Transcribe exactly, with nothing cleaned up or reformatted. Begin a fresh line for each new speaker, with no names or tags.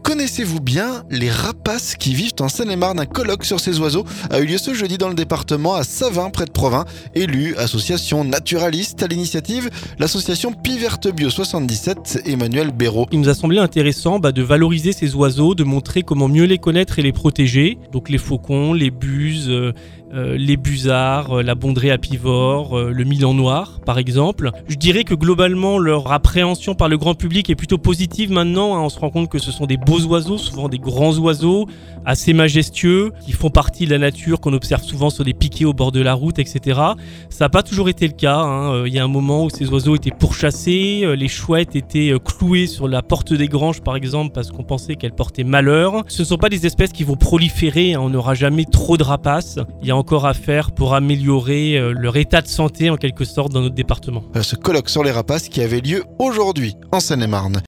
Connaissez-vous bien les rapaces qui vivent en Seine-et-Marne? Un colloque sur ces oiseaux a eu lieu ce jeudi dans le département à Savins, près de Provins. Élus, association naturaliste, à l'initiative, l'association Piverte Bio soixante-dix-sept, Emmanuel Béraud.
Il nous a semblé intéressant bah, de valoriser ces oiseaux, de montrer comment mieux les connaître et les protéger. Donc les faucons, les buses, euh, euh, les busards, euh, la bondrée apivore, euh, le milan noir par exemple. Je dirais que globalement leur appréhension par le grand public est plutôt positive maintenant. Hein. On se rend compte que ce sont des beaux oiseaux, souvent des grands oiseaux, assez majestueux, qui font partie de la nature, qu'on observe souvent sur des piquets au bord de la route, et cetera. Ça n'a pas toujours été le cas. Hein. Il y a un moment où ces oiseaux étaient pourchassés, les chouettes étaient clouées sur la porte des granges par exemple parce qu'on pensait qu'elles portaient malheur. Ce ne sont pas des espèces qui vont proliférer, hein. On n'aura jamais trop de rapaces. Il y a encore à faire pour améliorer leur état de santé en quelque sorte dans notre département.
Ce colloque sur les rapaces qui avait lieu aujourd'hui en Seine-et-Marne.